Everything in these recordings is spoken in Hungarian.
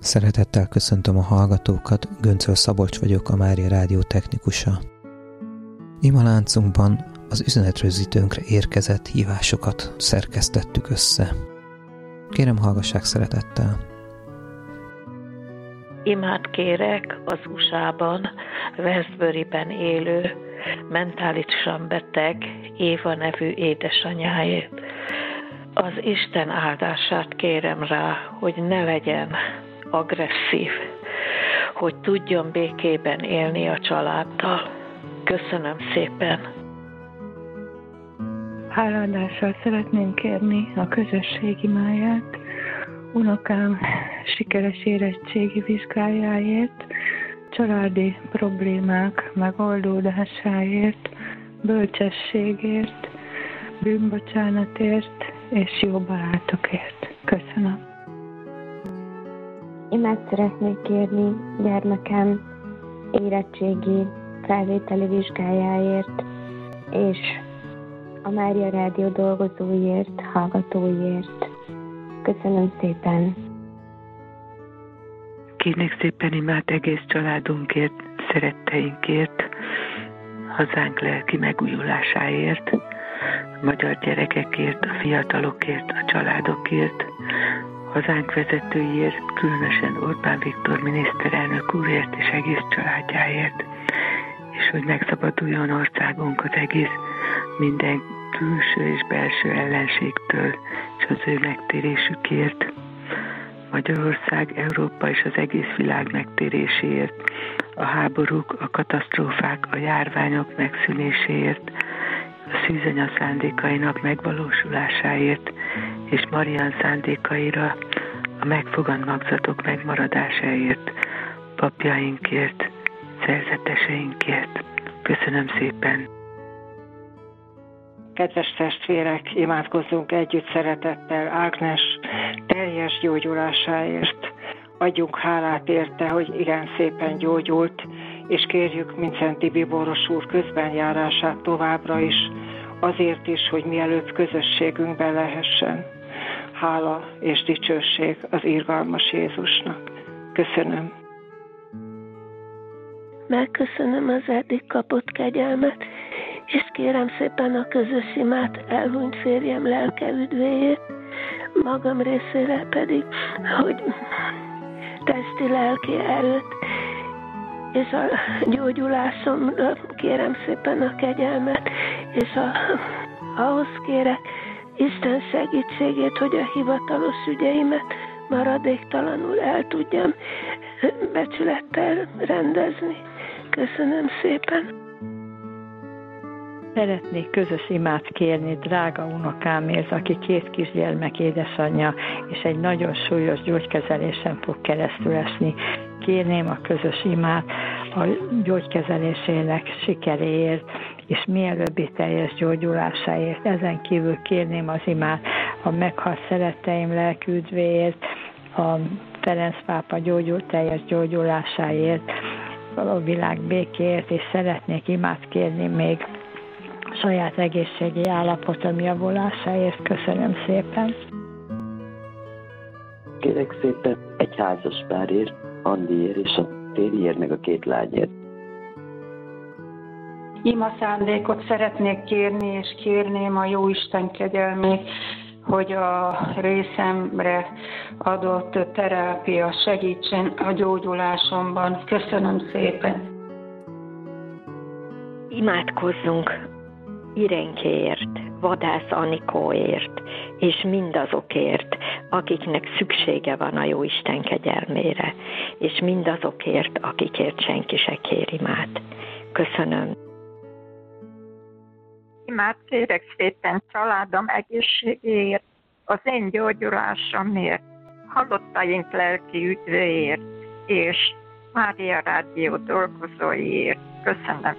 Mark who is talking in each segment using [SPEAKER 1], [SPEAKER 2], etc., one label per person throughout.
[SPEAKER 1] Szeretettel köszöntöm a hallgatókat, Göncöl Szabolcs vagyok, a Mária Rádió technikusa. Imaláncunkban az üzenetrögzítőnkre érkezett hívásokat szerkesztettük össze. Kérem, hallgassák szeretettel!
[SPEAKER 2] Imát kérek az USA-ban, Westbury-ben élő, mentálisan beteg Éva nevű édesanyáért. Az Isten áldását kérem rá, hogy ne legyen agresszív, hogy tudjon békében élni a családdal. Köszönöm szépen!
[SPEAKER 3] Háládással szeretném kérni a közösség imáját, unokám sikeres érettségi vizsgájáért, családi problémák megoldódásáért, bölcsességért, bűnbocsánatért és jó barátokért. Köszönöm.
[SPEAKER 4] Imát szeretnék kérni gyermekem érettségi felvételi vizsgájáért, és a Mária Rádió dolgozóiért, hallgatóiért. Köszönöm szépen.
[SPEAKER 5] Kérnék szépen imát egész családunkért, szeretteinkért, hazánk lelki megújulásáért, a magyar gyerekekért, a fiatalokért, a családokért, hazánk vezetőiért, különösen Orbán Viktor miniszterelnök úrért és egész családjáért, és hogy megszabaduljon országunk az egész minden külső és belső ellenségtől, és az ő megtérésükért, Magyarország, Európa és az egész világ megtéréséért, a háborúk, a katasztrófák, a járványok megszűnéséért, a szűzanya szándékainak megvalósulásáért, és Marián szándékaira, a megfogant magzatok megmaradásáért, papjainkért, szerzeteseinkért. Köszönöm szépen!
[SPEAKER 6] Kedves testvérek, imádkozzunk együtt szeretettel Ágnes teljes gyógyulásáért. Adjunk hálát érte, hogy igen szépen gyógyult, és kérjük Mincenti Bíboros úr közbenjárását továbbra is, azért is, hogy mielőbb közösségünkben lehessen. Hála és dicsőség az irgalmas Jézusnak. Köszönöm.
[SPEAKER 7] Megköszönöm az eddig kapott kegyelmet, és kérem szépen a közös imát elhunyt férjem lelke üdvéjét, magam részére pedig, hogy testi-lelki erőt, és a gyógyulásomra kérem szépen a kegyelmet, és ahhoz kérek Isten segítségét, hogy a hivatalos ügyeimet maradéktalanul el tudjam becsülettel rendezni. Köszönöm szépen!
[SPEAKER 8] Szeretnék közös imát kérni drága unokámért, aki 2 kisgyermek édesanyja, és egy nagyon súlyos gyógykezelésen fog keresztül esni. Kérném a közös imát a gyógykezelésének sikeréért, és mielőbbi teljes gyógyulásáért. Ezen kívül kérném az imát a meghalt szeretteim lelki üdvéért, a Ferenc pápa teljes gyógyulásáért, a világ békéért, és szeretnék imát kérni még saját egészségi állapotom javulásáért. Köszönöm szépen.
[SPEAKER 9] Kérek szépen egy házas párért, Andiért és a férjért, meg a 2 lányért.
[SPEAKER 10] Ima szándékot szeretnék kérni, és kérném a Jóisten kegyelmét, hogy a részemre adott terápia segítsen a gyógyulásomban. Köszönöm szépen.
[SPEAKER 2] Imádkozzunk Irenkéért, Vadász Anikóért, és mindazokért, akiknek szüksége van a Jóisten kegyelmére, és mindazokért, akikért senki se kér imát. Köszönöm.
[SPEAKER 11] Imát kérek szépen családom egészségéért, az én gyógyulásomért, halottaink lelki üdvéért, és Mária Rádió dolgozóiért. Köszönöm.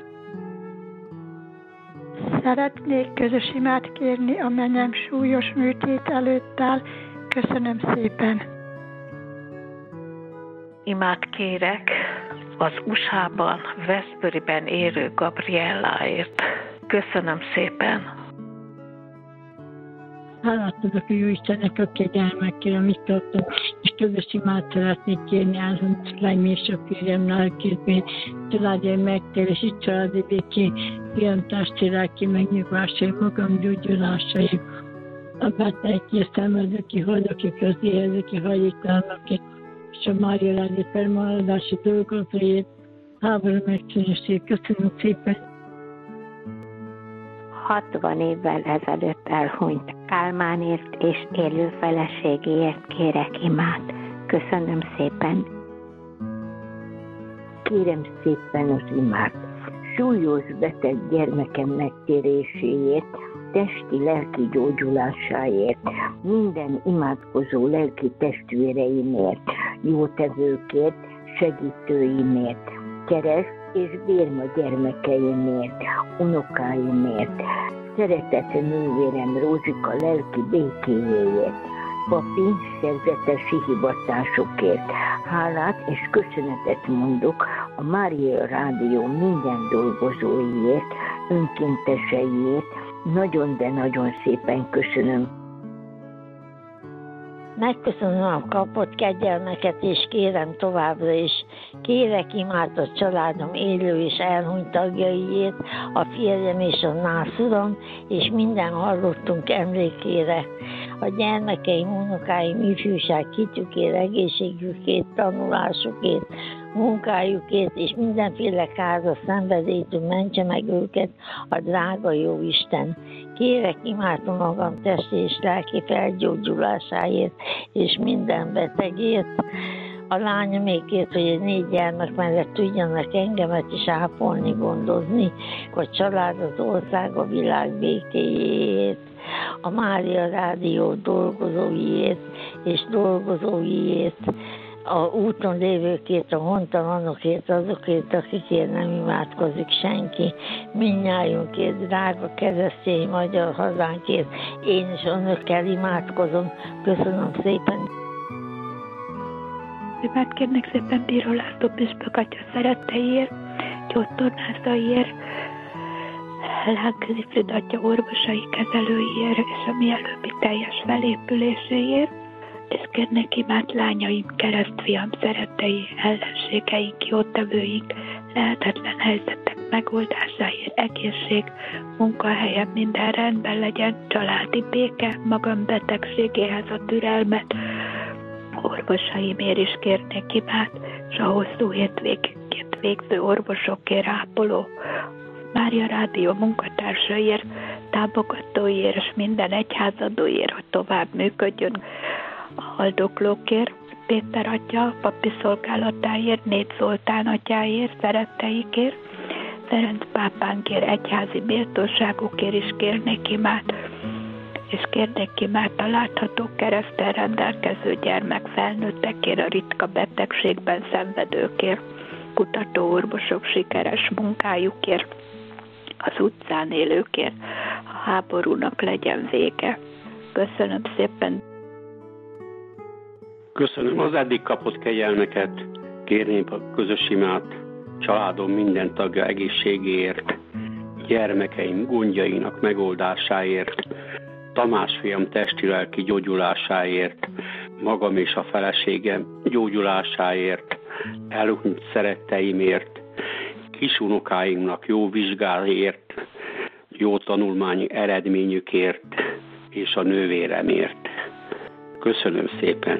[SPEAKER 12] Szeretnék közös imát kérni a menyem súlyos műtét előtt áll. Köszönöm szépen.
[SPEAKER 2] Imát kérek az USA-ban, Westbury-ben élő Gabrielláért. Köszönöm szépen.
[SPEAKER 13] Hálát adok a jó Istennek a kegyelmekért, amit adtunk, és közös imát szeretnék kérni elhunyt lány és a férjem lelkét, családjaim megtérési, családi béké, fiam testvéreki megnyugvásai, magam gyógyulásai, a betegek, szenvedőki, haldoki, az éhezőki, hajléktalanokért, és a Mária Rádió felmaradási dolgozóért, háború megszűnését. Köszönöm szépen!
[SPEAKER 2] 60 évvel ezelőtt elhunyt Kálmánért és élő feleségéért kérek imát. Köszönöm szépen!
[SPEAKER 14] Kérem szépen az imát súlyos beteg gyermekem megtéréséért, testi-lelki gyógyulásáért, minden imádkozó lelki testvéreimért, jótevőkért, segítőimért, kereszt és bérma gyermekeimért, unokáimért, szeretett nővérem Rózsika lelki békéjéért, papi szerzetesi hivatásokért. Hálát és köszönetet mondok a Mária Rádió minden dolgozóiért, önkénteseiért. Nagyon, de nagyon szépen köszönöm.
[SPEAKER 15] Megköszönöm a kapott kegyelmeket, és kérem továbbra is. Kérek imát a családom élő és elhunyt tagjaiért, a férjem és a nászurom, és minden hallottunk emlékére. A gyermekeim, unokáim, ifjúság kitükért, egészségükért, tanulásukért, munkájukért, és mindenféle káros szenvedélytől mentse meg őket a drága Jóisten. Kérek imádom magam testi és lelki felgyógyulásáért, és minden betegért, a lányomékért, hogy egy 4 gyermek mellett tudjanak engemet is ápolni, gondozni, a család, az ország, a világ békéjéért, a Mária Rádió dolgozóiért és dolgozóiért, a úton lévőkért, a hontalanokért, azokért, akikért nem imádkozik senki, mindnyájunkért, drága keresztény magyar hazánkért, én is önökkel imádkozom. Köszönöm szépen.
[SPEAKER 3] Imát kérnek szépen Bíró László püspök atya szeretteiért, gyógytornászaiért, Lánközi Frida atya orvosai, kezelőiért, és a mielőbbi teljes felépüléséért, és kérnek imát lányaim, keresztfiam, szerettei, ellenségeink, jótevőink, lehetetlen helyzetek megoldásáért, egészség, munkahelyem, minden rendben legyen, családi béke, magam betegségéhez a türelmet, orvosaimért is kérnék imát, és a hosszú hétvégét végző orvosokért, ápoló, Mária Rádió munkatársaiért, támogatóiért, és minden egyházadóért, hogy tovább működjön, a haldoklókért, Péter atya, papi szolgálatáért, Néth Zoltán atyáért, szeretteikért, Ferenc pápánkért, egyházi méltóságukért is kérnék imát, és kérnék imát a látható kereszttel rendelkező gyermek felnőttekért, a ritka betegségben szenvedőkért, kutatóorvosok sikeres munkájukért, az utcán élőkért, a háborúnak legyen vége. Köszönöm szépen!
[SPEAKER 16] Köszönöm az eddig kapott kegyelmeket, kérném a közös imát, családom minden tagja egészségéért, gyermekeim gondjainak megoldásáért, Tamás fiam testi-lelki gyógyulásáért, magam és a feleségem gyógyulásáért, elhunyt szeretteimért, kisunokáimnak jó vizsgáért, jó tanulmányi eredményükért és a nővéremért. Köszönöm szépen!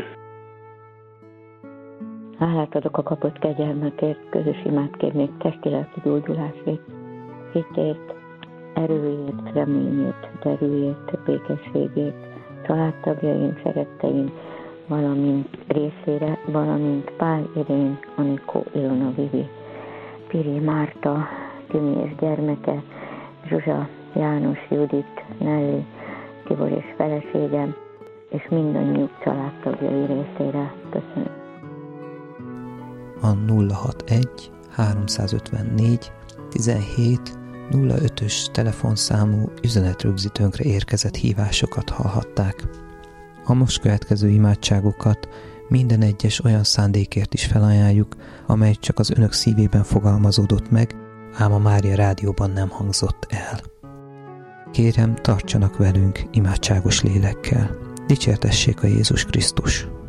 [SPEAKER 17] Hálát adok a kapott kegyelmekért, közös imát kérnék testi-lelki gyógyulásért, hitért, erőért, reményért, derűért, békességért, családtagjaim, szeretteim, valamint részére, valamint Pál Irén, Anikó, Ilona, Vivi, Piri, Márta, Timi és gyermeke, Zsuzsa, János, Judit, Nelly, Tibor és feleségem, és mindannyiuk családtagjai részére. Köszönöm.
[SPEAKER 1] A 061 354 17 05-ös telefonszámú üzenetrögzítőnkre érkezett hívásokat hallhatták. A most következő imádságokat minden egyes olyan szándékért is felajánljuk, amely csak az önök szívében fogalmazódott meg, ám a Mária Rádióban nem hangzott el. Kérem, tartsanak velünk imádságos lélekkel. Dicsértessék a Jézus Krisztus!